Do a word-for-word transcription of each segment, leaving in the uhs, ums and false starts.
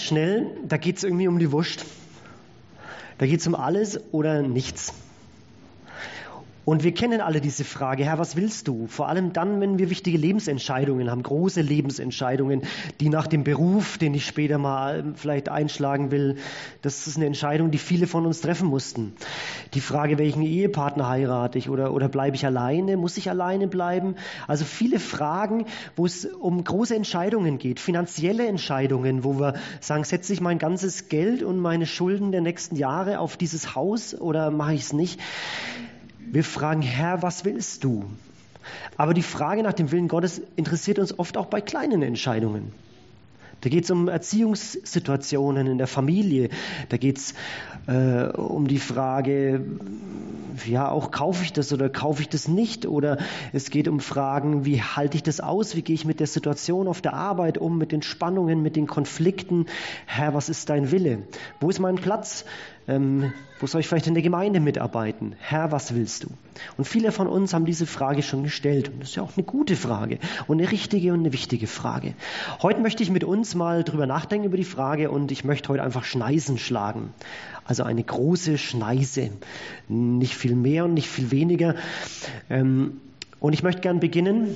Schnell, da geht es irgendwie um die Wurst. Da geht es um alles oder nichts. Und wir kennen alle diese Frage, Herr, was willst du? Vor allem dann, wenn wir wichtige Lebensentscheidungen haben, große Lebensentscheidungen, die nach dem Beruf, den ich später mal vielleicht einschlagen will, das ist eine Entscheidung, die viele von uns treffen mussten. Die Frage, welchen Ehepartner heirate ich oder, oder bleibe ich alleine? Muss ich alleine bleiben? Also viele Fragen, wo es um große Entscheidungen geht, finanzielle Entscheidungen, wo wir sagen, setze ich mein ganzes Geld und meine Schulden der nächsten Jahre auf dieses Haus oder mache ich es nicht? Wir fragen, Herr, was willst du? Aber die Frage nach dem Willen Gottes interessiert uns oft auch bei kleinen Entscheidungen. Da geht es um Erziehungssituationen in der Familie. Da geht es äh, um die Frage, ja, auch kaufe ich das oder kaufe ich das nicht? Oder es geht um Fragen, wie halte ich das aus? Wie gehe ich mit der Situation auf der Arbeit um, mit den Spannungen, mit den Konflikten? Herr, was ist dein Wille? Wo ist mein Platz? Ähm, wo soll ich vielleicht in der Gemeinde mitarbeiten? Herr, was willst du? Und viele von uns haben diese Frage schon gestellt. Und das ist ja auch eine gute Frage und eine richtige und eine wichtige Frage. Heute möchte ich mit uns mal drüber nachdenken über die Frage und ich möchte heute einfach Schneisen schlagen. Also eine große Schneise. Nicht viel mehr und nicht viel weniger. Ähm, und ich möchte gern beginnen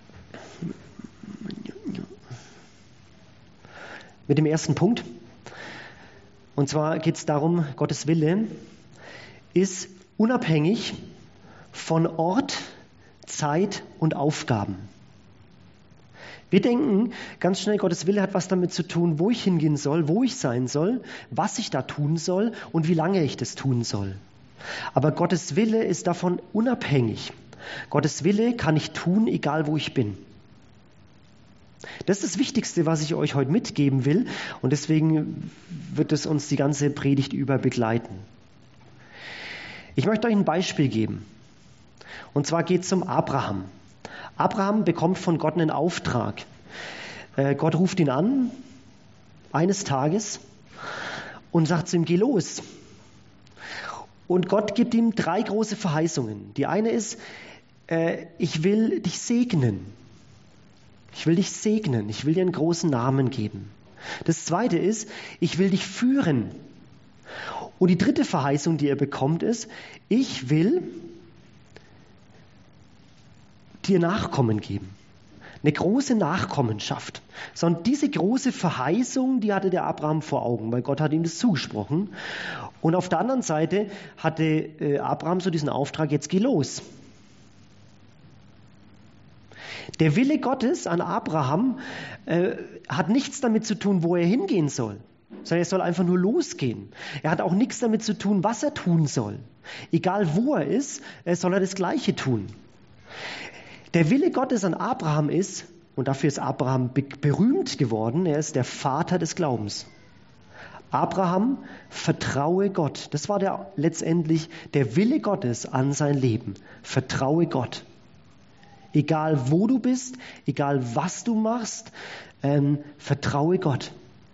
mit dem ersten Punkt. Und zwar geht es darum, Gottes Wille ist unabhängig von Ort, Zeit und Aufgaben. Wir denken ganz schnell, Gottes Wille hat was damit zu tun, wo ich hingehen soll, wo ich sein soll, was ich da tun soll und wie lange ich das tun soll. Aber Gottes Wille ist davon unabhängig. Gottes Wille kann ich tun, egal wo ich bin. Das ist das Wichtigste, was ich euch heute mitgeben will und deswegen wird es uns die ganze Predigt über begleiten. Ich möchte euch ein Beispiel geben und zwar geht es um Abraham. Abraham bekommt von Gott einen Auftrag. Äh, Gott ruft ihn an eines Tages und sagt zu ihm, geh los. Und Gott gibt ihm drei große Verheißungen. Die eine ist, äh, ich will dich segnen. Ich will dich segnen, ich will dir einen großen Namen geben. Das zweite ist, ich will dich führen. Und die dritte Verheißung, die er bekommt, ist, ich will dir Nachkommen geben. Eine große Nachkommenschaft. Sondern diese große Verheißung, die hatte der Abraham vor Augen, weil Gott hat ihm das zugesprochen. Und auf der anderen Seite hatte Abraham so diesen Auftrag, jetzt geh los. Der Wille Gottes an Abraham äh, hat nichts damit zu tun, wo er hingehen soll, sondern er soll einfach nur losgehen. Er hat auch nichts damit zu tun, was er tun soll. Egal wo er ist, äh, soll er das Gleiche tun. Der Wille Gottes an Abraham ist, und dafür ist Abraham be- berühmt geworden, er ist der Vater des Glaubens. Abraham, vertraue Gott. Das war der, letztendlich der Wille Gottes an sein Leben. Vertraue Gott. Egal wo du bist, egal was du machst, ähm, vertraue Gott.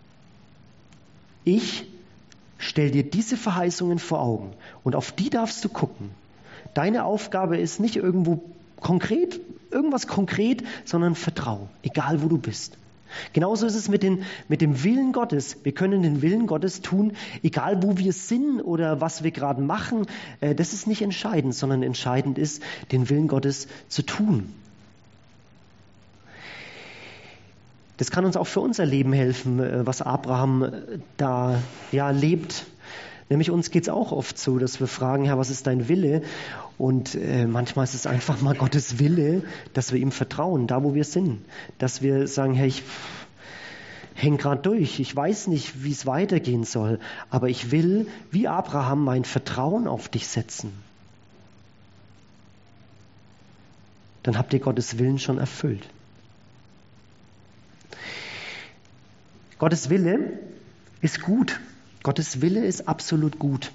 Ich stelle dir diese Verheißungen vor Augen und auf die darfst du gucken. Deine Aufgabe ist nicht irgendwo konkret, irgendwas konkret, sondern vertrau, egal wo du bist. Genauso ist es mit, den, mit dem Willen Gottes. Wir können den Willen Gottes tun, egal wo wir sind oder was wir gerade machen. Äh, das ist nicht entscheidend, sondern entscheidend ist, den Willen Gottes zu tun. Das kann uns auch für unser Leben helfen, äh, was Abraham äh, da ja, lebt. Nämlich uns geht es auch oft so, dass wir fragen, Herr, was ist dein Wille? Und äh, manchmal ist es einfach mal Gottes Wille, dass wir ihm vertrauen, da wo wir sind. Dass wir sagen, Herr, ich hänge gerade durch, ich weiß nicht, wie es weitergehen soll, aber ich will, wie Abraham, mein Vertrauen auf dich setzen. Dann habt ihr Gottes Willen schon erfüllt. Gottes Wille ist gut. Gottes Wille ist absolut gut.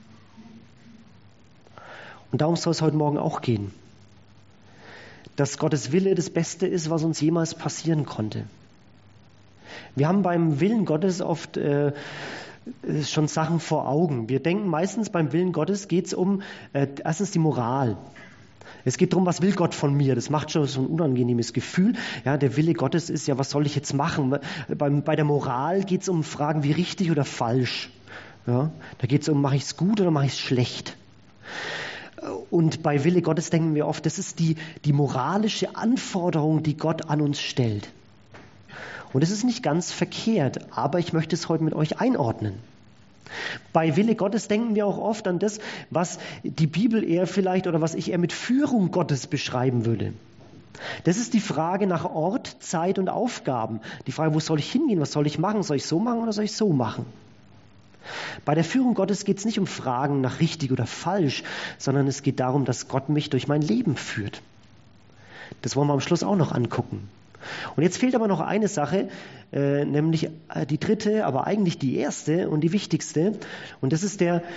Und darum soll es heute Morgen auch gehen. Dass Gottes Wille das Beste ist, was uns jemals passieren konnte. Wir haben beim Willen Gottes oft äh, schon Sachen vor Augen. Wir denken meistens, beim Willen Gottes geht es um äh, erstens die Moral. Es geht darum, was will Gott von mir? Das macht schon so ein unangenehmes Gefühl. Ja, der Wille Gottes ist ja, was soll ich jetzt machen? Bei, bei der Moral geht es um Fragen wie richtig oder falsch. Ja, da geht es um, mache ich es gut oder mache ich es schlecht? Und bei Wille Gottes denken wir oft, das ist die, die moralische Anforderung, die Gott an uns stellt. Und es ist nicht ganz verkehrt, aber ich möchte es heute mit euch einordnen. Bei Wille Gottes denken wir auch oft an das, was die Bibel eher vielleicht oder was ich eher mit Führung Gottes beschreiben würde. Das ist die Frage nach Ort, Zeit und Aufgaben. Die Frage, wo soll ich hingehen, was soll ich machen? Soll ich so machen oder soll ich so machen? Bei der Führung Gottes geht es nicht um Fragen nach richtig oder falsch, sondern es geht darum, dass Gott mich durch mein Leben führt. Das wollen wir am Schluss auch noch angucken. Und jetzt fehlt aber noch eine Sache, äh, nämlich die dritte, aber eigentlich die erste und die wichtigste. Und das ist der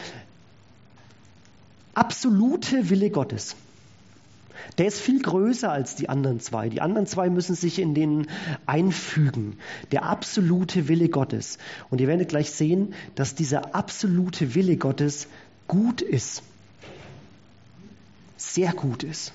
absolute Wille Gottes. Der ist viel größer als die anderen zwei. Die anderen zwei müssen sich in den einfügen. Der absolute Wille Gottes. Und ihr werdet gleich sehen, dass dieser absolute Wille Gottes gut ist. Sehr gut ist.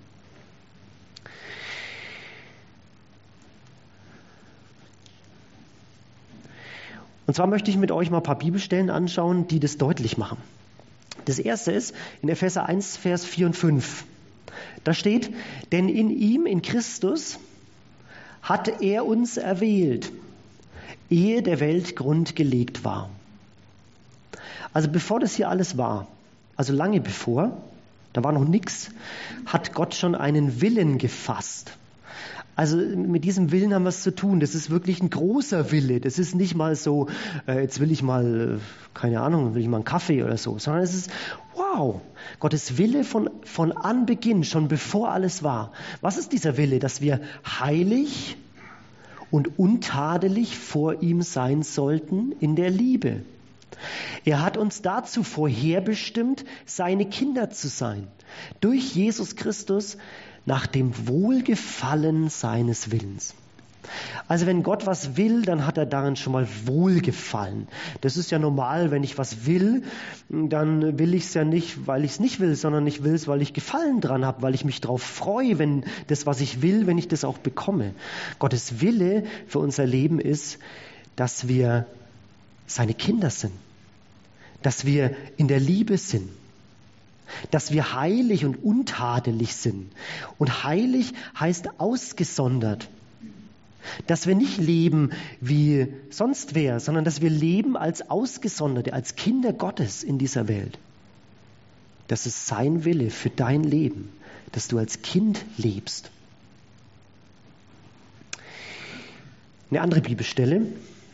Und zwar möchte ich mit euch mal ein paar Bibelstellen anschauen, die das deutlich machen. Das erste ist in Epheser eins, Vers vier und fünf. Da steht, denn in ihm, in Christus, hat er uns erwählt, ehe der Welt Grund gelegt war. Also bevor das hier alles war, also lange bevor, da war noch nichts, hat Gott schon einen Willen gefasst. Also mit diesem Willen haben wir es zu tun. Das ist wirklich ein großer Wille. Das ist nicht mal so, äh, jetzt will ich mal, äh, keine Ahnung, will ich mal einen Kaffee oder so, sondern es ist, wow, Gottes Wille von, von Anbeginn, schon bevor alles war. Was ist dieser Wille? Dass wir heilig und untadelig vor ihm sein sollten in der Liebe. Er hat uns dazu vorherbestimmt, seine Kinder zu sein. Durch Jesus Christus, nach dem Wohlgefallen seines Willens. Also wenn Gott was will, dann hat er darin schon mal Wohlgefallen. Das ist ja normal, wenn ich was will, dann will ich es ja nicht, weil ich es nicht will, sondern ich will es, weil ich Gefallen dran habe, weil ich mich darauf freue, wenn das, was ich will, wenn ich das auch bekomme. Gottes Wille für unser Leben ist, dass wir seine Kinder sind, dass wir in der Liebe sind. Dass wir heilig und untadelig sind. Und heilig heißt ausgesondert. Dass wir nicht leben wie sonst wer, sondern dass wir leben als Ausgesonderte, als Kinder Gottes in dieser Welt. Das ist sein Wille für dein Leben, dass du als Kind lebst. Eine andere Bibelstelle.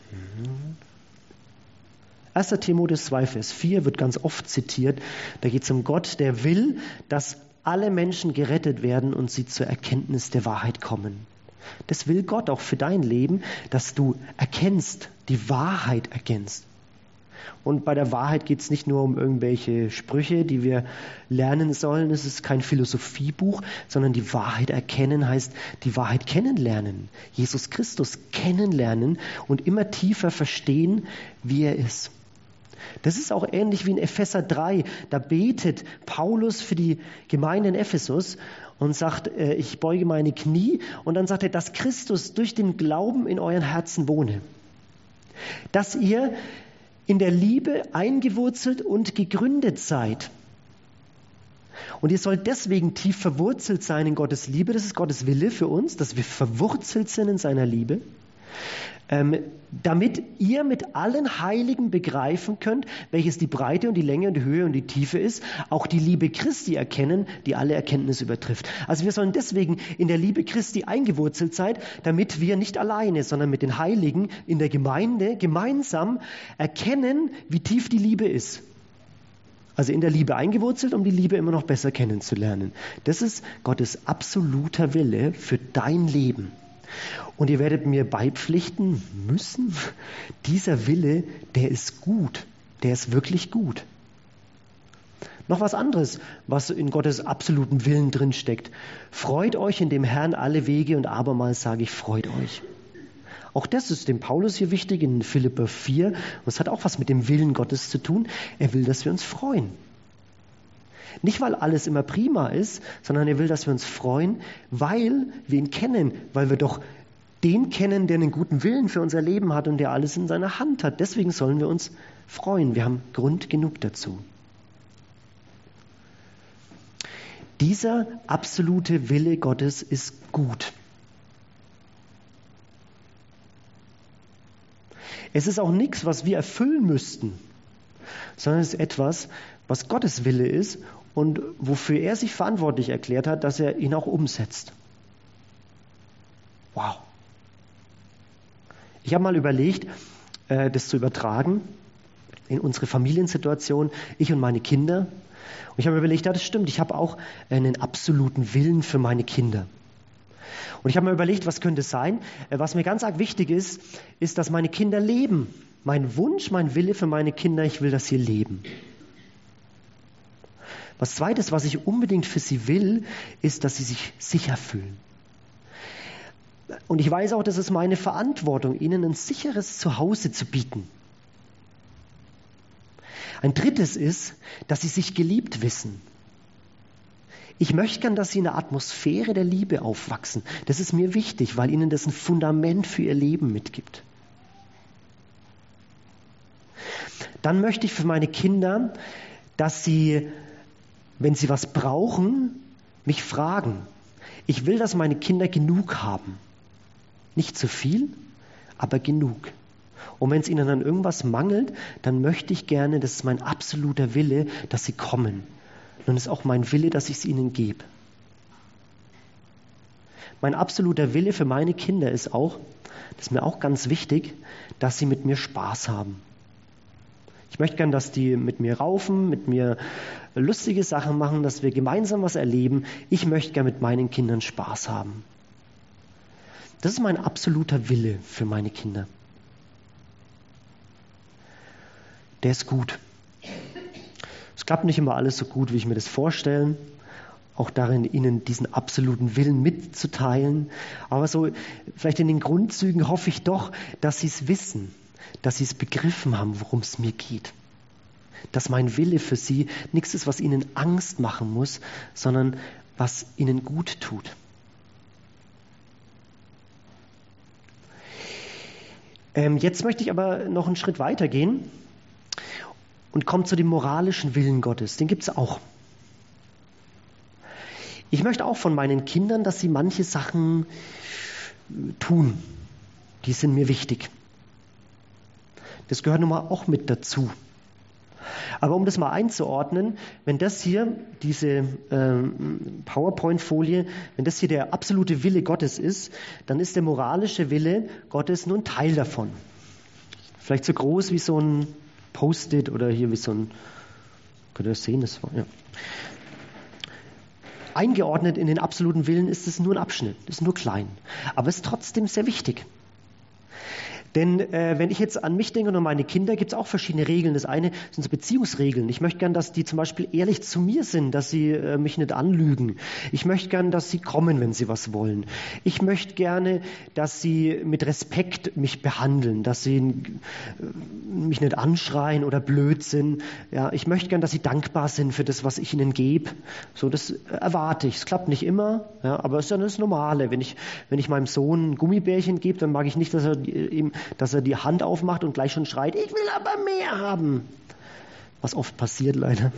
erster Timotheus zwei, Vers vier wird ganz oft zitiert. Da geht es um Gott, der will, dass alle Menschen gerettet werden und sie zur Erkenntnis der Wahrheit kommen. Das will Gott auch für dein Leben, dass du erkennst, die Wahrheit erkennst. Und bei der Wahrheit geht es nicht nur um irgendwelche Sprüche, die wir lernen sollen. Es ist kein Philosophiebuch, sondern die Wahrheit erkennen heißt, die Wahrheit kennenlernen. Jesus Christus kennenlernen und immer tiefer verstehen, wie er ist. Das ist auch ähnlich wie in Epheser drei. Da betet Paulus für die Gemeinde in Ephesus und sagt, äh, ich beuge meine Knie. Und dann sagt er, dass Christus durch den Glauben in euren Herzen wohne. Dass ihr in der Liebe eingewurzelt und gegründet seid. Und ihr sollt deswegen tief verwurzelt sein in Gottes Liebe. Das ist Gottes Wille für uns, dass wir verwurzelt sind in seiner Liebe. Ähm, damit ihr mit allen Heiligen begreifen könnt, welches die Breite und die Länge und die Höhe und die Tiefe ist, auch die Liebe Christi erkennen, die alle Erkenntnis übertrifft. Also wir sollen deswegen in der Liebe Christi eingewurzelt sein, damit wir nicht alleine, sondern mit den Heiligen in der Gemeinde gemeinsam erkennen, wie tief die Liebe ist. Also in der Liebe eingewurzelt, um die Liebe immer noch besser kennenzulernen. Das ist Gottes absoluter Wille für dein Leben. Und ihr werdet mir beipflichten müssen, dieser Wille, der ist gut, der ist wirklich gut. Noch was anderes, was in Gottes absoluten Willen drinsteckt. Freut euch in dem Herrn alle Wege und abermals sage ich, freut euch. Auch das ist dem Paulus hier wichtig in Philipper vier. Und es hat auch was mit dem Willen Gottes zu tun. Er will, dass wir uns freuen. Nicht, weil alles immer prima ist, sondern er will, dass wir uns freuen, weil wir ihn kennen, weil wir doch den kennen, der einen guten Willen für unser Leben hat und der alles in seiner Hand hat. Deswegen sollen wir uns freuen. Wir haben Grund genug dazu. Dieser absolute Wille Gottes ist gut. Es ist auch nichts, was wir erfüllen müssten, sondern es ist etwas, was Gottes Wille ist und wofür er sich verantwortlich erklärt hat, dass er ihn auch umsetzt. Wow. Ich habe mal überlegt, das zu übertragen in unsere Familiensituation, ich und meine Kinder. Und ich habe mir überlegt, ja, das stimmt, ich habe auch einen absoluten Willen für meine Kinder. Und ich habe mir überlegt, was könnte es sein? Was mir ganz arg wichtig ist, ist, dass meine Kinder leben. Mein Wunsch, mein Wille für meine Kinder, ich will, dass sie leben. Was Zweites, was ich unbedingt für sie will, ist, dass sie sich sicher fühlen. Und ich weiß auch, das ist meine Verantwortung, ihnen ein sicheres Zuhause zu bieten. Ein Drittes ist, dass sie sich geliebt wissen. Ich möchte gern, dass sie in einer Atmosphäre der Liebe aufwachsen. Das ist mir wichtig, weil ihnen das ein Fundament für ihr Leben mitgibt. Dann möchte ich für meine Kinder, dass sie, wenn sie was brauchen, mich fragen. Ich will, dass meine Kinder genug haben. Nicht zu viel, aber genug. Und wenn es ihnen an irgendwas mangelt, dann möchte ich gerne, das ist mein absoluter Wille, dass sie kommen. Und es ist auch mein Wille, dass ich es ihnen gebe. Mein absoluter Wille für meine Kinder ist auch, das ist mir auch ganz wichtig, dass sie mit mir Spaß haben. Ich möchte gern, dass die mit mir raufen, mit mir lustige Sachen machen, dass wir gemeinsam was erleben. Ich möchte gern mit meinen Kindern Spaß haben. Das ist mein absoluter Wille für meine Kinder. Der ist gut. Es klappt nicht immer alles so gut, wie ich mir das vorstelle. Auch darin, ihnen diesen absoluten Willen mitzuteilen. Aber so, vielleicht in den Grundzügen hoffe ich doch, dass sie es wissen, dass sie es begriffen haben, worum es mir geht. Dass mein Wille für sie nichts ist, was ihnen Angst machen muss, sondern was ihnen gut tut. Ähm, jetzt möchte ich aber noch einen Schritt weiter gehen und komme zu dem moralischen Willen Gottes. Den gibt es auch. Ich möchte auch von meinen Kindern, dass sie manche Sachen tun. Die sind mir wichtig. Das gehört nun mal auch mit dazu. Aber um das mal einzuordnen, wenn das hier, diese ähm, PowerPoint-Folie, wenn das hier der absolute Wille Gottes ist, dann ist der moralische Wille Gottes nur ein Teil davon. Vielleicht so groß wie so ein Post-it oder hier wie so ein, könnt ihr das sehen? Das war, ja. Eingeordnet in den absoluten Willen ist es nur ein Abschnitt, ist nur klein. Aber es ist trotzdem sehr wichtig. Denn äh, wenn ich jetzt an mich denke und an meine Kinder, gibt es auch verschiedene Regeln. Das eine sind so Beziehungsregeln. Ich möchte gern, dass die zum Beispiel ehrlich zu mir sind, dass sie äh, mich nicht anlügen. Ich möchte gern, dass sie kommen, wenn sie was wollen. Ich möchte gerne, dass sie mit Respekt mich behandeln, dass sie äh, mich nicht anschreien oder blöd sind. Ja, ich möchte gern, dass sie dankbar sind für das, was ich ihnen gebe. So, das erwarte ich. Es klappt nicht immer, ja, aber es ist ja das Normale. Wenn ich, wenn ich meinem Sohn ein Gummibärchen gebe, dann mag ich nicht, dass er ihm dass er die Hand aufmacht und gleich schon schreit, ich will aber mehr haben. Was oft passiert leider.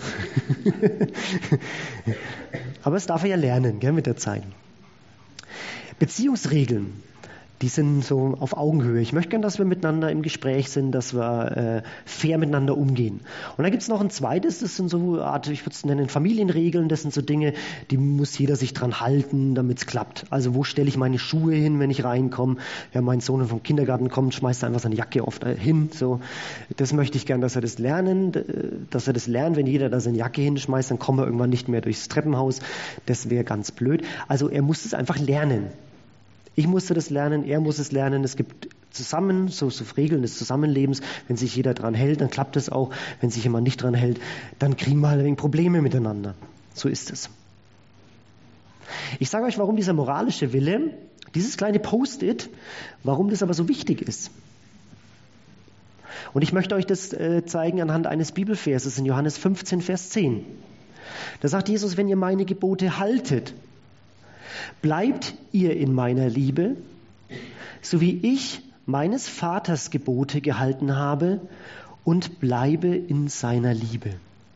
Aber es darf er ja lernen, gell, mit der Zeit. Beziehungsregeln, die sind so auf Augenhöhe. Ich möchte gerne, dass wir miteinander im Gespräch sind, dass wir äh, fair miteinander umgehen. Und dann gibt es noch ein zweites, das sind so Art, ich würde es nennen, Familienregeln. Das sind so Dinge, die muss jeder sich dran halten, damit es klappt. Also wo stelle ich meine Schuhe hin, wenn ich reinkomme? Ja, mein Sohn vom Kindergarten kommt, schmeißt einfach seine Jacke oft hin. So, das möchte ich gerne, dass er das lernen, dass er das lernt. Wenn jeder da seine Jacke hinschmeißt, dann kommen wir irgendwann nicht mehr durchs Treppenhaus. Das wäre ganz blöd. Also er muss es einfach lernen. Ich musste das lernen, er muss es lernen. Es gibt zusammen, so, so Regeln des Zusammenlebens. Wenn sich jeder dran hält, dann klappt es auch. Wenn sich jemand nicht dran hält, dann kriegen wir halt ein wenig Probleme miteinander. So ist es. Ich sage euch, warum dieser moralische Wille, dieses kleine Post-it, warum das aber so wichtig ist. Und ich möchte euch das äh, zeigen anhand eines Bibelverses in Johannes fünfzehn, Vers zehn. Da sagt Jesus, wenn ihr meine Gebote haltet, bleibt ihr in meiner Liebe, so wie ich meines Vaters Gebote gehalten habe und bleibe in seiner Liebe.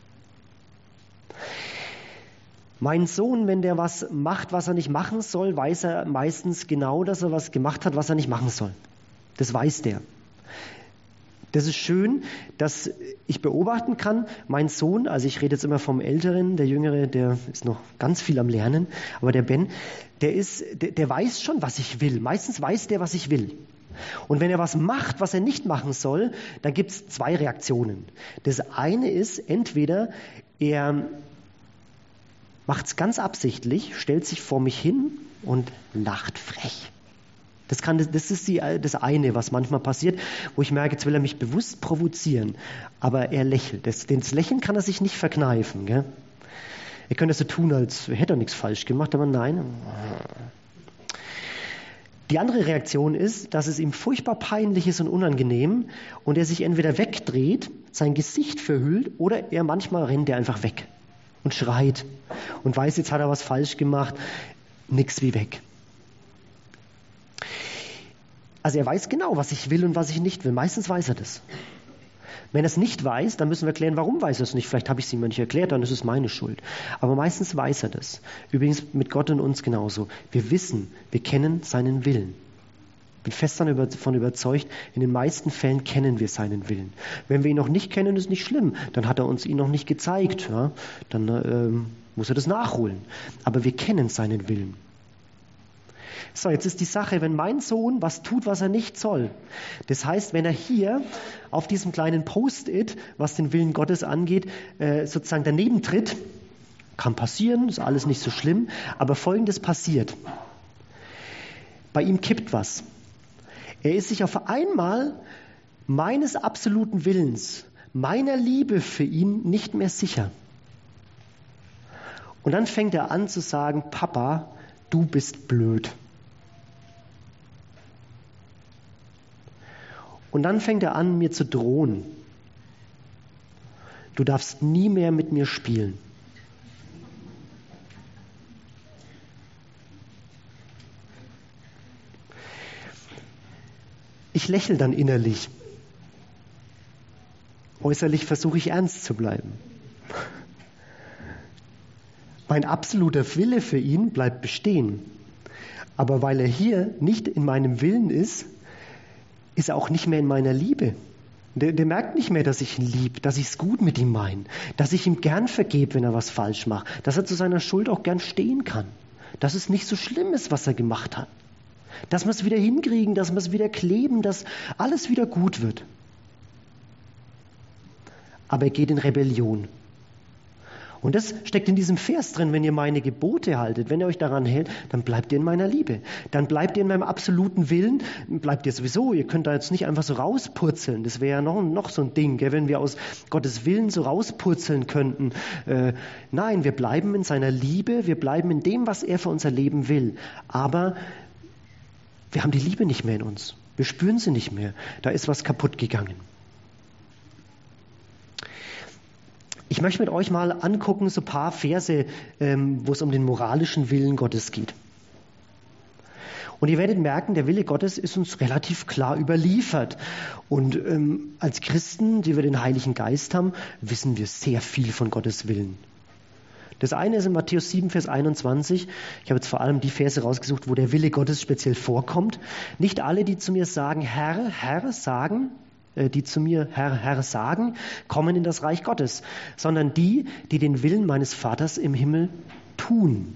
Mein Sohn, wenn der was macht, was er nicht machen soll, weiß er meistens genau, dass er was gemacht hat, was er nicht machen soll. Das weiß der. Das ist schön, dass ich beobachten kann, mein Sohn, also ich rede jetzt immer vom Älteren, der Jüngere, der ist noch ganz viel am Lernen, aber der Ben, der ist, der, der weiß schon, was ich will. Meistens weiß der, was ich will. Und wenn er was macht, was er nicht machen soll, dann gibt es zwei Reaktionen. Das eine ist, entweder er macht es ganz absichtlich, stellt sich vor mich hin und lacht frech. Das, kann, das ist die, das eine, was manchmal passiert, wo ich merke, jetzt will er mich bewusst provozieren, aber er lächelt. Das, das Lächeln kann er sich nicht verkneifen. Gell? Er könnte so tun, als hätte er nichts falsch gemacht, aber nein. Die andere Reaktion ist, dass es ihm furchtbar peinlich ist und unangenehm und er sich entweder wegdreht, sein Gesicht verhüllt oder er manchmal rennt er einfach weg und schreit und weiß, jetzt hat er was falsch gemacht, nix wie weg. Also er weiß genau, was ich will und was ich nicht will. Meistens weiß er das. Wenn er es nicht weiß, dann müssen wir erklären, warum weiß er es nicht. Vielleicht habe ich es ihm nicht erklärt, dann ist es meine Schuld. Aber meistens weiß er das. Übrigens mit Gott und uns genauso. Wir wissen, wir kennen seinen Willen. Ich bin fest davon überzeugt, in den meisten Fällen kennen wir seinen Willen. Wenn wir ihn noch nicht kennen, ist nicht schlimm. Dann hat er uns ihn noch nicht gezeigt. Ja? Dann ähm, muss er das nachholen. Aber wir kennen seinen Willen. So, jetzt ist die Sache, wenn mein Sohn was tut, was er nicht soll. Das heißt, wenn er hier auf diesem kleinen Post-it, was den Willen Gottes angeht, äh, sozusagen daneben tritt, kann passieren, ist alles nicht so schlimm, aber Folgendes passiert. Bei ihm kippt was. Er ist sich auf einmal meines absoluten Willens, meiner Liebe für ihn nicht mehr sicher. Und dann fängt er an zu sagen, Papa, du bist blöd. Und dann fängt er an, mir zu drohen. Du darfst nie mehr mit mir spielen. Ich lächle dann innerlich. Äußerlich versuche ich ernst zu bleiben. Mein absoluter Wille für ihn bleibt bestehen. Aber weil er hier nicht in meinem Willen ist, ist er auch nicht mehr in meiner Liebe. Der, der merkt nicht mehr, dass ich ihn liebe, dass ich es gut mit ihm meine, dass ich ihm gern vergebe, wenn er was falsch macht, dass er zu seiner Schuld auch gern stehen kann, dass es nicht so schlimm ist, was er gemacht hat, dass wir es wieder hinkriegen, dass wir es wieder kleben, dass alles wieder gut wird. Aber er geht in Rebellion. Und das steckt in diesem Vers drin, wenn ihr meine Gebote haltet, wenn ihr euch daran hält, dann bleibt ihr in meiner Liebe. Dann bleibt ihr in meinem absoluten Willen, bleibt ihr sowieso. Ihr könnt da jetzt nicht einfach so rauspurzeln. Das wäre ja noch, noch so ein Ding, gell, wenn wir aus Gottes Willen so rauspurzeln könnten. Äh, nein, wir bleiben in seiner Liebe, wir bleiben in dem, was er für unser Leben will. Aber wir haben die Liebe nicht mehr in uns. Wir spüren sie nicht mehr. Da ist was kaputt gegangen. Ich möchte mit euch mal angucken, so ein paar Verse, ähm, wo es um den moralischen Willen Gottes geht. Und ihr werdet merken, der Wille Gottes ist uns relativ klar überliefert. Und ähm, als Christen, die wir den Heiligen Geist haben, wissen wir sehr viel von Gottes Willen. Das eine ist in Matthäus sieben, Vers einundzwanzig. Ich habe jetzt vor allem die Verse rausgesucht, wo der Wille Gottes speziell vorkommt. Nicht alle, die zu mir sagen, Herr, Herr, sagen, die zu mir Herr, Herr sagen, kommen in das Reich Gottes, sondern die, die den Willen meines Vaters im Himmel tun.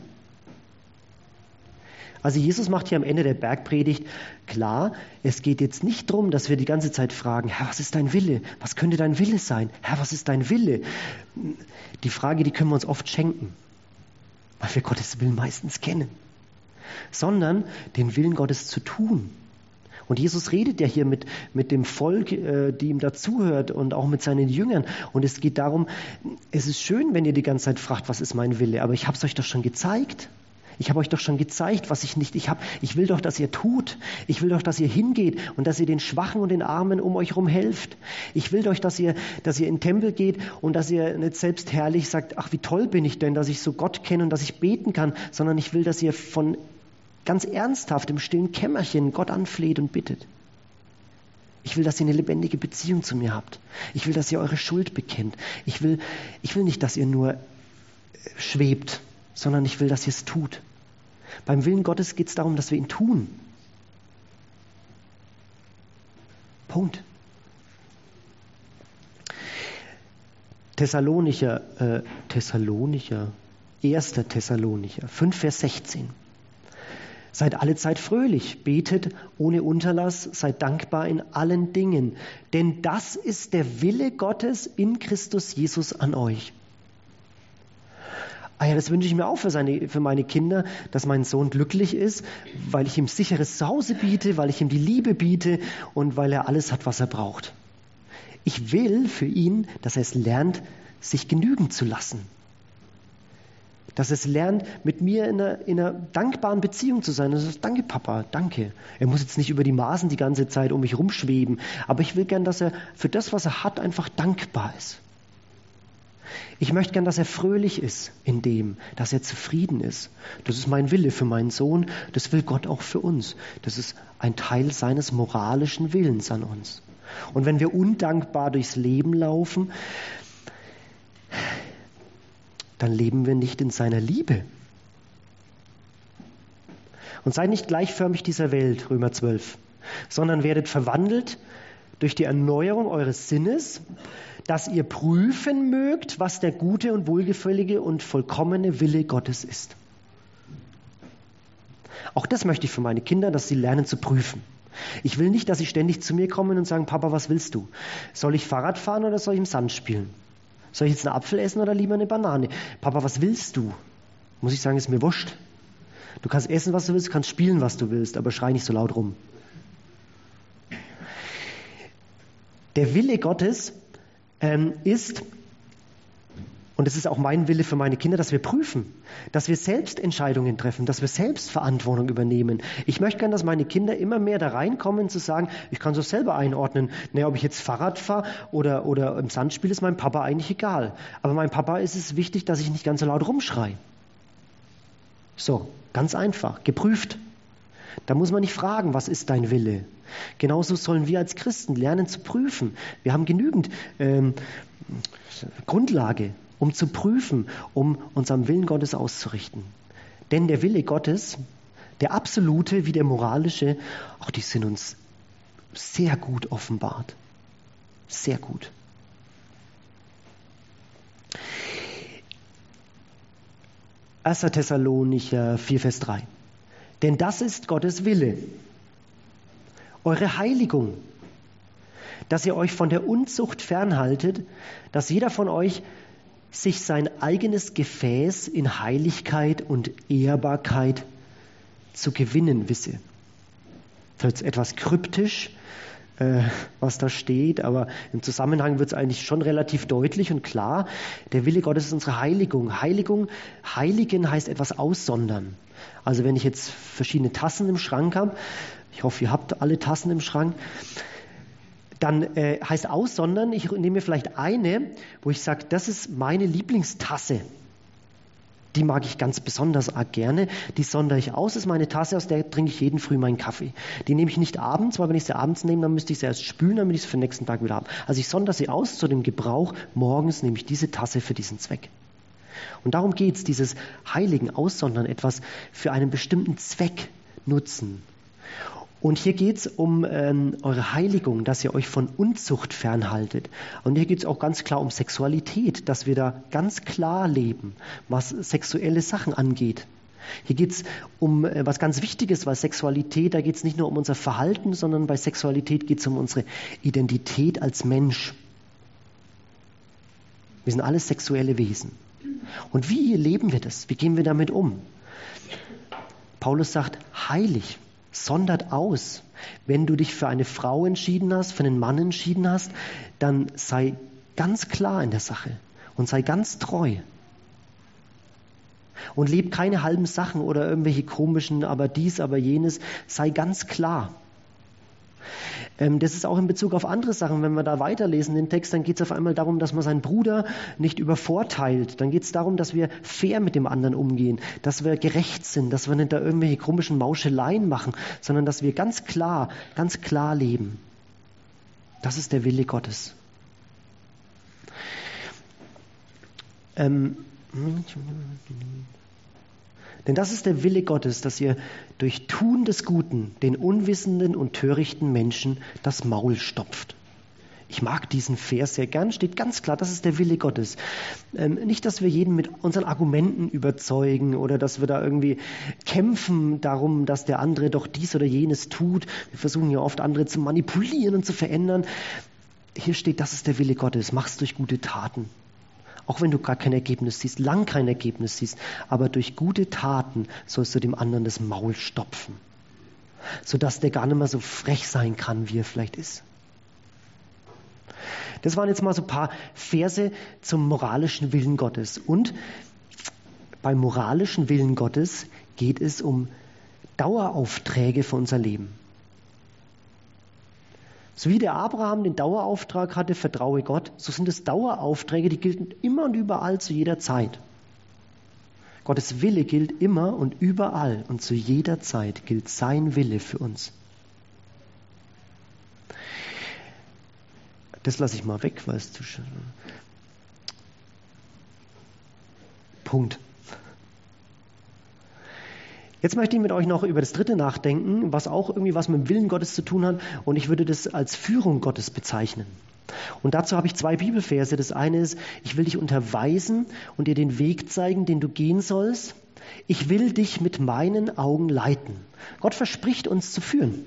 Also Jesus macht hier am Ende der Bergpredigt klar, es geht jetzt nicht darum, dass wir die ganze Zeit fragen, Herr, was ist dein Wille? Was könnte dein Wille sein? Herr, was ist dein Wille? Die Frage, die können wir uns oft schenken, weil wir Gottes Willen meistens kennen, sondern den Willen Gottes zu tun. Und Jesus redet ja hier mit, mit dem Volk, äh, die ihm dazuhört und auch mit seinen Jüngern. Und es geht darum, es ist schön, wenn ihr die ganze Zeit fragt, was ist mein Wille? Aber ich habe es euch doch schon gezeigt. Ich habe euch doch schon gezeigt, was ich nicht, ich habe, ich will doch, dass ihr tut. Ich will doch, dass ihr hingeht und dass ihr den Schwachen und den Armen um euch herum helft. Ich will doch, dass ihr, dass ihr in den Tempel geht und dass ihr nicht selbst herrlich sagt, ach, wie toll bin ich denn, dass ich so Gott kenne und dass ich beten kann, sondern ich will, dass ihr von ganz ernsthaft im stillen Kämmerchen Gott anfleht und bittet. Ich will, dass ihr eine lebendige Beziehung zu mir habt. Ich will, dass ihr eure Schuld bekennt. Ich will, ich will nicht, dass ihr nur schwebt, sondern ich will, dass ihr es tut. Beim Willen Gottes geht es darum, dass wir ihn tun. Punkt. Thessalonicher, äh, Thessalonicher, erster Thessalonicher, fünf Vers sechzehn. Seid alle Zeit fröhlich, betet ohne Unterlass, seid dankbar in allen Dingen, denn das ist der Wille Gottes in Christus Jesus an euch. Ah ja, das wünsche ich mir auch für, seine, für meine Kinder, dass mein Sohn glücklich ist, weil ich ihm sicheres Zuhause biete, weil ich ihm die Liebe biete und weil er alles hat, was er braucht. Ich will für ihn, dass er es lernt, sich genügen zu lassen. Dass es lernt, mit mir in einer, in einer dankbaren Beziehung zu sein. Das ist, danke Papa, danke. Er muss jetzt nicht über die Maßen die ganze Zeit um mich rumschweben, aber ich will gern, dass er für das, was er hat, einfach dankbar ist. Ich möchte gern, dass er fröhlich ist in dem, dass er zufrieden ist. Das ist mein Wille für meinen Sohn, das will Gott auch für uns. Das ist ein Teil seines moralischen Willens an uns. Und wenn wir undankbar durchs Leben laufen, dann leben wir nicht in seiner Liebe. Und seid nicht gleichförmig dieser Welt, Römer zwölf, sondern werdet verwandelt durch die Erneuerung eures Sinnes, dass ihr prüfen mögt, was der gute und wohlgefällige und vollkommene Wille Gottes ist. Auch das möchte ich für meine Kinder, dass sie lernen zu prüfen. Ich will nicht, dass sie ständig zu mir kommen und sagen, Papa, was willst du? Soll ich Fahrrad fahren oder soll ich im Sand spielen? Soll ich jetzt einen Apfel essen oder lieber eine Banane? Papa, was willst du? Muss ich sagen, ist mir wurscht. Du kannst essen, was du willst, du kannst spielen, was du willst, aber schrei nicht so laut rum. Der Wille Gottes ähm, ist, und es ist auch mein Wille für meine Kinder, dass wir prüfen, dass wir selbst Entscheidungen treffen, dass wir selbst Verantwortung übernehmen. Ich möchte gerne, dass meine Kinder immer mehr da reinkommen, zu sagen, ich kann so selber einordnen, naja, ob ich jetzt Fahrrad fahre oder, oder im Sand spiele, ist meinem Papa eigentlich egal. Aber meinem Papa ist es wichtig, dass ich nicht ganz so laut rumschreie. So, ganz einfach, geprüft. Da muss man nicht fragen, was ist dein Wille? Genauso sollen wir als Christen lernen zu prüfen. Wir haben genügend ähm, Grundlage, um zu prüfen, um uns am Willen Gottes auszurichten. Denn der Wille Gottes, der absolute wie der moralische, auch die sind uns sehr gut offenbart. Sehr gut. erster Thessalonicher vier, Vers drei. Denn das ist Gottes Wille, eure Heiligung, dass ihr euch von der Unzucht fernhaltet, dass jeder von euch sich sein eigenes Gefäß in Heiligkeit und Ehrbarkeit zu gewinnen wisse. Das ist jetzt etwas kryptisch, äh, was da steht, aber im Zusammenhang wird es eigentlich schon relativ deutlich und klar. Der Wille Gottes ist unsere Heiligung. Heiligung, heiligen heißt etwas aussondern. Also wenn ich jetzt verschiedene Tassen im Schrank habe, ich hoffe, ihr habt alle Tassen im Schrank, dann äh, heißt aussondern, ich nehme mir vielleicht eine, wo ich sage, das ist meine Lieblingstasse. Die mag ich ganz besonders arg gerne. Die sondere ich aus, das ist meine Tasse, aus der trinke ich jeden Früh meinen Kaffee. Die nehme ich nicht abends, weil wenn ich sie abends nehme, dann müsste ich sie erst spülen, damit ich sie für den nächsten Tag wieder habe. Also ich sondere sie aus zu dem Gebrauch. Morgens nehme ich diese Tasse für diesen Zweck. Und darum geht es, dieses heiligen Aussondern, etwas für einen bestimmten Zweck nutzen. Und hier geht es um ähm, eure Heiligung, dass ihr euch von Unzucht fernhaltet. Und hier geht es auch ganz klar um Sexualität, dass wir da ganz klar leben, was sexuelle Sachen angeht. Hier geht es um äh, was ganz Wichtiges, weil Sexualität, da geht es nicht nur um unser Verhalten, sondern bei Sexualität geht es um unsere Identität als Mensch. Wir sind alles sexuelle Wesen. Und wie leben wir das? Wie gehen wir damit um? Paulus sagt, heilig. Sondert aus. Wenn du dich für eine Frau entschieden hast, für einen Mann entschieden hast, dann sei ganz klar in der Sache und sei ganz treu. Und leb keine halben Sachen oder irgendwelche komischen, aber dies, aber jenes. Sei ganz klar. Ähm, das ist auch in Bezug auf andere Sachen. Wenn wir da weiterlesen den Text, dann geht es auf einmal darum, dass man seinen Bruder nicht übervorteilt. Dann geht es darum, dass wir fair mit dem anderen umgehen, dass wir gerecht sind, dass wir nicht da irgendwelche komischen Mauscheleien machen, sondern dass wir ganz klar, ganz klar leben. Das ist der Wille Gottes. Ähm, Denn das ist der Wille Gottes, dass ihr durch Tun des Guten den unwissenden und törichten Menschen das Maul stopft. Ich mag diesen Vers sehr gern, steht ganz klar, das ist der Wille Gottes. Ähm, nicht, dass wir jeden mit unseren Argumenten überzeugen oder dass wir da irgendwie kämpfen darum, dass der andere doch dies oder jenes tut. Wir versuchen ja oft andere zu manipulieren und zu verändern. Hier steht, das ist der Wille Gottes, mach's durch gute Taten. Auch wenn du gar kein Ergebnis siehst, lang kein Ergebnis siehst, aber durch gute Taten sollst du dem anderen das Maul stopfen, sodass der gar nicht mehr so frech sein kann, wie er vielleicht ist. Das waren jetzt mal so ein paar Verse zum moralischen Willen Gottes. Und beim moralischen Willen Gottes geht es um Daueraufträge für unser Leben. So wie der Abraham den Dauerauftrag hatte, vertraue Gott, so sind es Daueraufträge, die gelten immer und überall zu jeder Zeit. Gottes Wille gilt immer und überall und zu jeder Zeit gilt sein Wille für uns. Das lasse ich mal weg, weil es zu schön ist. Punkt. Jetzt möchte ich mit euch noch über das Dritte nachdenken, was auch irgendwie was mit dem Willen Gottes zu tun hat. Und ich würde das als Führung Gottes bezeichnen. Und dazu habe ich zwei Bibelverse. Das eine ist, ich will dich unterweisen und dir den Weg zeigen, den du gehen sollst. Ich will dich mit meinen Augen leiten. Gott verspricht uns zu führen.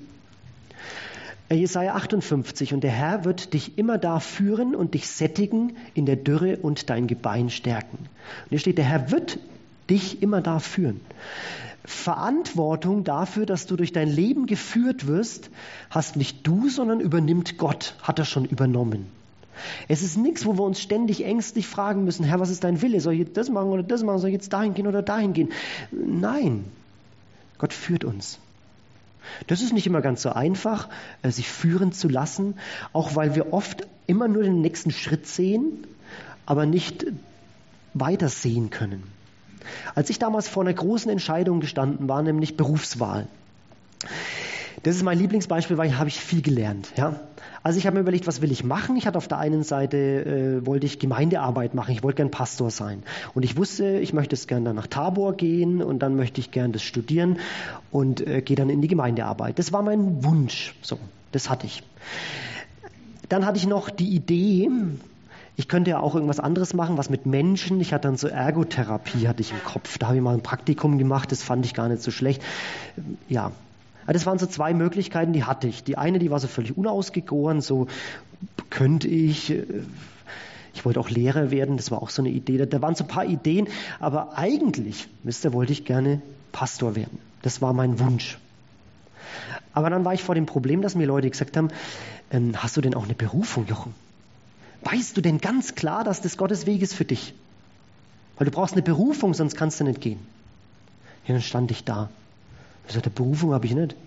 Jesaja achtundfünfzig, und der Herr wird dich immer da führen und dich sättigen in der Dürre und dein Gebein stärken. Und hier steht, der Herr wird dich immer da führen. Verantwortung dafür, dass du durch dein Leben geführt wirst, hast nicht du, sondern übernimmt Gott, hat er schon übernommen. Es ist nichts, wo wir uns ständig ängstlich fragen müssen, Herr, was ist dein Wille? Soll ich jetzt das machen oder das machen? Soll ich jetzt dahin gehen oder dahin gehen? Nein, Gott führt uns. Das ist nicht immer ganz so einfach, sich führen zu lassen, auch weil wir oft immer nur den nächsten Schritt sehen, aber nicht weiter sehen können. Als ich damals vor einer großen Entscheidung gestanden war, nämlich Berufswahl. Das ist mein Lieblingsbeispiel, weil habe ich viel gelernt. Ja? Also ich habe mir überlegt, was will ich machen? Ich hatte auf der einen Seite, äh, wollte ich Gemeindearbeit machen, ich wollte gern Pastor sein. Und ich wusste, ich möchte es gerne dann nach Tabor gehen und dann möchte ich gern das studieren und äh, gehe dann in die Gemeindearbeit. Das war mein Wunsch, so, das hatte ich. Dann hatte ich noch die Idee, ich könnte ja auch irgendwas anderes machen, was mit Menschen. Ich hatte dann so Ergotherapie, hatte ich im Kopf. Da habe ich mal ein Praktikum gemacht, das fand ich gar nicht so schlecht. Ja, das waren so zwei Möglichkeiten, die hatte ich. Die eine, die war so völlig unausgegoren, so könnte ich, ich wollte auch Lehrer werden, das war auch so eine Idee. Da waren so ein paar Ideen, aber eigentlich, wisst ihr, wollte ich gerne Pastor werden. Das war mein Wunsch. Aber dann war ich vor dem Problem, dass mir Leute gesagt haben, ähm, hast du denn auch eine Berufung, Jochen? Weißt du denn ganz klar, dass das Gottes Weg ist für dich? Weil du brauchst eine Berufung, sonst kannst du nicht gehen. Ja, dann stand ich da. Ich sagte, Berufung habe ich nicht.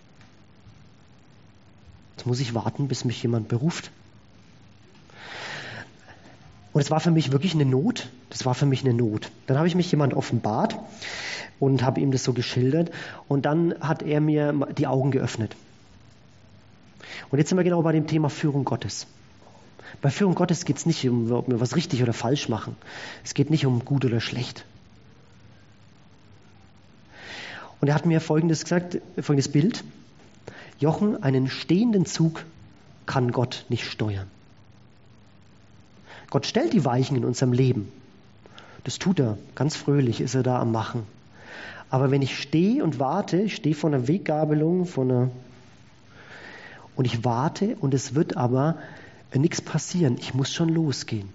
Jetzt muss ich warten, bis mich jemand beruft. Und es war für mich wirklich eine Not. Das war für mich eine Not. Dann habe ich mich jemand offenbart und habe ihm das so geschildert. Und dann hat er mir die Augen geöffnet. Und jetzt sind wir genau bei dem Thema Führung Gottes. Bei Führung Gottes geht es nicht um, ob wir was richtig oder falsch machen. Es geht nicht um gut oder schlecht. Und er hat mir Folgendes gesagt, folgendes Bild. Jochen, einen stehenden Zug kann Gott nicht steuern. Gott stellt die Weichen in unserem Leben. Das tut er. Ganz fröhlich ist er da am Machen. Aber wenn ich stehe und warte, ich stehe vor einer Weggabelung, vor einer, und ich warte und es wird aber nichts passieren. Ich muss schon losgehen.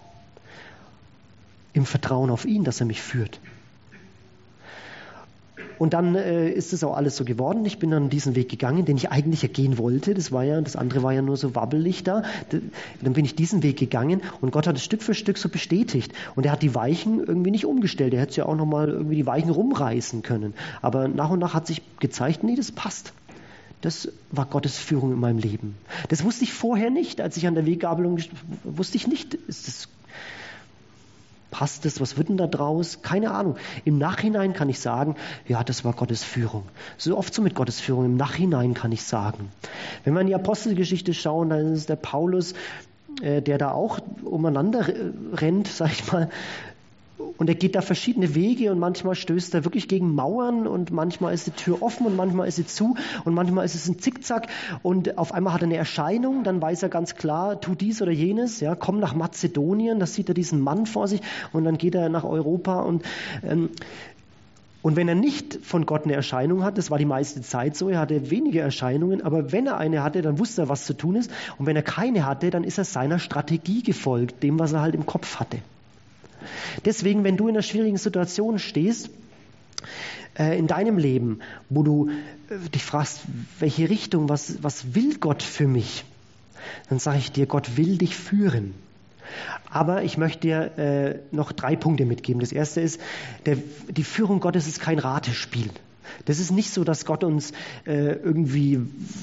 Im Vertrauen auf ihn, dass er mich führt. Und dann äh, ist es auch alles so geworden. Ich bin dann diesen Weg gegangen, den ich eigentlich ja gehen wollte. Das war ja, das andere war ja nur so wabbelig da. Dann bin ich diesen Weg gegangen und Gott hat es Stück für Stück so bestätigt. Und er hat die Weichen irgendwie nicht umgestellt. Er hätte ja auch nochmal irgendwie die Weichen rumreißen können. Aber nach und nach hat sich gezeigt, nee, das passt. Das war Gottes Führung in meinem Leben. Das wusste ich vorher nicht. Als ich an der Weggabelung, wusste ich nicht, ist das passt das, was wird denn da draus? Keine Ahnung. Im Nachhinein kann ich sagen, ja, das war Gottes Führung. So oft so mit Gottes Führung. Im Nachhinein kann ich sagen. Wenn wir in die Apostelgeschichte schauen, dann ist es der Paulus, äh, der da auch umeinander rennt, sag ich mal. Und er geht da verschiedene Wege und manchmal stößt er wirklich gegen Mauern und manchmal ist die Tür offen und manchmal ist sie zu und manchmal ist es ein Zickzack und auf einmal hat er eine Erscheinung, dann weiß er ganz klar, tu dies oder jenes, ja, komm nach Mazedonien, da sieht er diesen Mann vor sich und dann geht er nach Europa und ähm, und wenn er nicht von Gott eine Erscheinung hat, das war die meiste Zeit so, er hatte wenige Erscheinungen, aber wenn er eine hatte, dann wusste er, was zu tun ist und wenn er keine hatte, dann ist er seiner Strategie gefolgt, dem, was er halt im Kopf hatte. Deswegen, wenn du in einer schwierigen Situation stehst, äh, in deinem Leben, wo du äh, dich fragst, welche Richtung, was, was will Gott für mich? Dann sage ich dir, Gott will dich führen. Aber ich möchte dir äh, noch drei Punkte mitgeben. Das erste ist, der, die Führung Gottes ist kein Ratespiel. Das ist nicht so, dass Gott uns äh, irgendwie...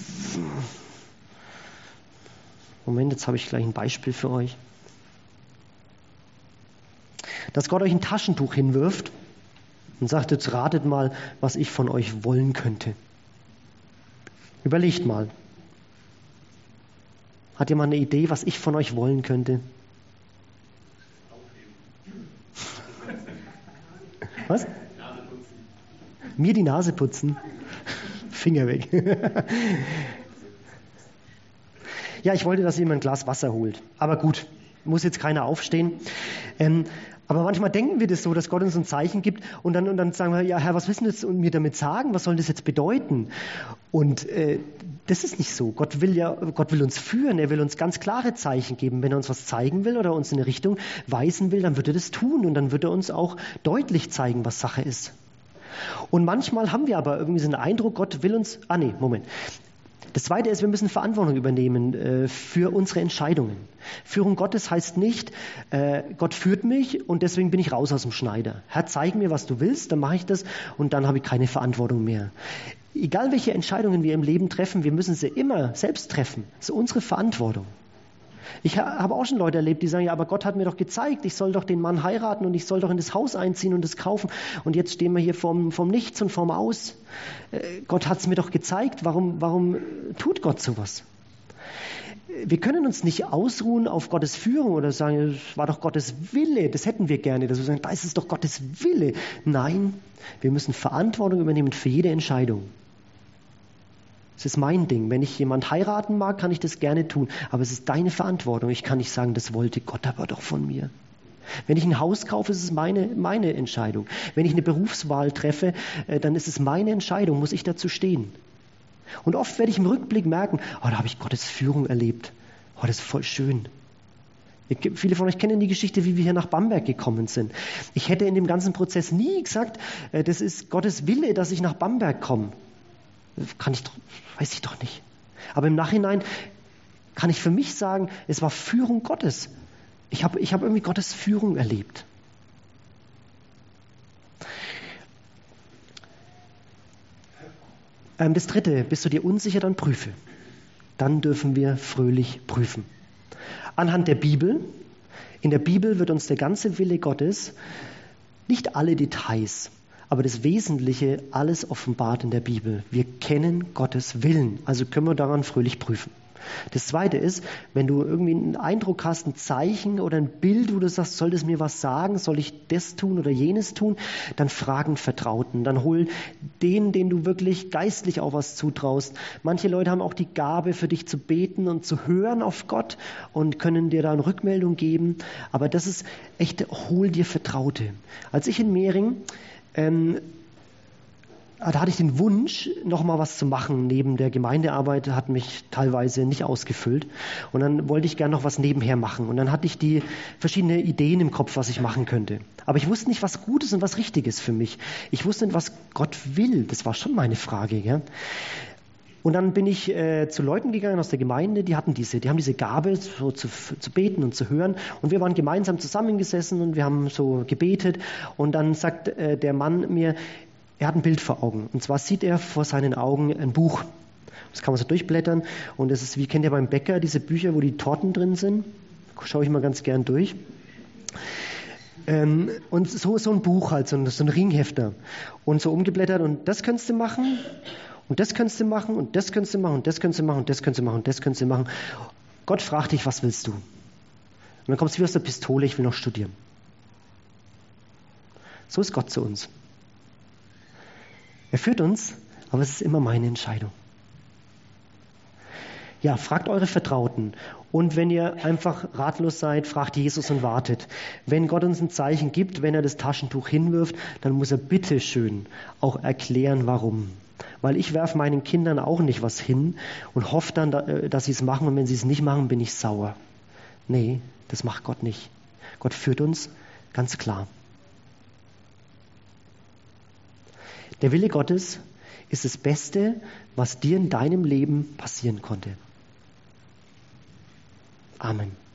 Moment, jetzt habe ich gleich ein Beispiel für euch. Dass Gott euch ein Taschentuch hinwirft und sagt, jetzt ratet mal, was ich von euch wollen könnte. Überlegt mal. Hat jemand eine Idee, was ich von euch wollen könnte? Was? Nase putzen. Mir die Nase putzen? Finger weg. Ja, ich wollte, dass jemand ein Glas Wasser holt. Aber gut, muss jetzt keiner aufstehen. Ähm, aber manchmal denken wir das so, dass Gott uns ein Zeichen gibt und dann, und dann sagen wir, ja Herr, was willst du jetzt mir damit sagen? Was soll das jetzt bedeuten? Und äh, das ist nicht so. Gott will ja, Gott will uns führen. Er will uns ganz klare Zeichen geben. Wenn er uns was zeigen will oder uns in eine Richtung weisen will, dann wird er das tun und dann wird er uns auch deutlich zeigen, was Sache ist. Und manchmal haben wir aber irgendwie so einen Eindruck, Gott will uns, ah nee, Moment. Das Zweite ist, wir müssen Verantwortung übernehmen äh, für unsere Entscheidungen. Führung Gottes heißt nicht, äh, Gott führt mich und deswegen bin ich raus aus dem Schneider. Herr, zeig mir, was du willst, dann mache ich das und dann habe ich keine Verantwortung mehr. Egal welche Entscheidungen wir im Leben treffen, wir müssen sie immer selbst treffen. Das ist unsere Verantwortung. Ich habe auch schon Leute erlebt, die sagen, ja, aber Gott hat mir doch gezeigt, ich soll doch den Mann heiraten und ich soll doch in das Haus einziehen und es kaufen. Und jetzt stehen wir hier vorm, vorm Nichts und vorm Aus. Äh, Gott hat es mir doch gezeigt, warum, warum tut Gott sowas? Wir können uns nicht ausruhen auf Gottes Führung oder sagen, das war doch Gottes Wille, das hätten wir gerne. Dass wir sagen, da ist es doch Gottes Wille. Nein, wir müssen Verantwortung übernehmen für jede Entscheidung. Das ist mein Ding. Wenn ich jemand heiraten mag, kann ich das gerne tun. Aber es ist deine Verantwortung. Ich kann nicht sagen, das wollte Gott aber doch von mir. Wenn ich ein Haus kaufe, ist es meine, meine Entscheidung. Wenn ich eine Berufswahl treffe, dann ist es meine Entscheidung. Muss ich dazu stehen? Und oft werde ich im Rückblick merken, oh, da habe ich Gottes Führung erlebt. Oh, das ist voll schön. Viele von euch kennen die Geschichte, wie wir hier nach Bamberg gekommen sind. Ich hätte in dem ganzen Prozess nie gesagt, das ist Gottes Wille, dass ich nach Bamberg komme. Kann ich, weiß ich doch nicht. Aber im Nachhinein kann ich für mich sagen, es war Führung Gottes. Ich habe ich hab irgendwie Gottes Führung erlebt. Ähm, das Dritte, bist du dir unsicher, dann prüfe. Dann dürfen wir fröhlich prüfen. Anhand der Bibel. In der Bibel wird uns der ganze Wille Gottes, nicht alle Details, aber das Wesentliche, alles offenbart in der Bibel. Wir kennen Gottes Willen, also können wir daran fröhlich prüfen. Das Zweite ist, wenn du irgendwie einen Eindruck hast, ein Zeichen oder ein Bild, wo du sagst, soll das mir was sagen, soll ich das tun oder jenes tun, dann fragen Vertrauten, dann hol den, dem du wirklich geistlich auch was zutraust. Manche Leute haben auch die Gabe, für dich zu beten und zu hören auf Gott und können dir da eine Rückmeldung geben, aber das ist echt, hol dir Vertraute. Als ich in Mehring ähm, da hatte ich den Wunsch, noch mal was zu machen. Neben der Gemeindearbeit hat mich teilweise nicht ausgefüllt. Und dann wollte ich gerne noch was nebenher machen. Und dann hatte ich die verschiedenen Ideen im Kopf, was ich machen könnte. Aber ich wusste nicht, was Gutes und was Richtiges für mich. Ich wusste nicht, was Gott will. Das war schon meine Frage. Ja? Und dann bin ich äh, zu Leuten gegangen aus der Gemeinde, die hatten diese, die haben diese Gabe, so zu, zu beten und zu hören. Und wir waren gemeinsam zusammengesessen und wir haben so gebetet. Und dann sagt äh, der Mann mir, er hat ein Bild vor Augen. Und zwar sieht er vor seinen Augen ein Buch. Das kann man so durchblättern. Und das ist, wie kennt ihr beim Bäcker diese Bücher, wo die Torten drin sind? Schaue ich mal ganz gern durch. Ähm, und so, so ein Buch halt, so ein, so ein Ringhefter. Und so umgeblättert. Und das könntest du machen. Und das könntest du machen. Und das könntest du machen. Und das könntest du machen. Und das könntest du machen. Und das könntest du machen. Gott fragt dich, was willst du? Und dann kommst du wie aus der Pistole, ich will noch studieren. So ist Gott zu uns. Er führt uns, aber es ist immer meine Entscheidung. Ja, fragt eure Vertrauten. Und wenn ihr einfach ratlos seid, fragt Jesus und wartet. Wenn Gott uns ein Zeichen gibt, wenn er das Taschentuch hinwirft, dann muss er bitteschön auch erklären, warum. Weil ich werfe meinen Kindern auch nicht was hin und hoffe dann, dass sie es machen. Und wenn sie es nicht machen, bin ich sauer. Nee, das macht Gott nicht. Gott führt uns ganz klar. Der Wille Gottes ist das Beste, was dir in deinem Leben passieren konnte. Amen.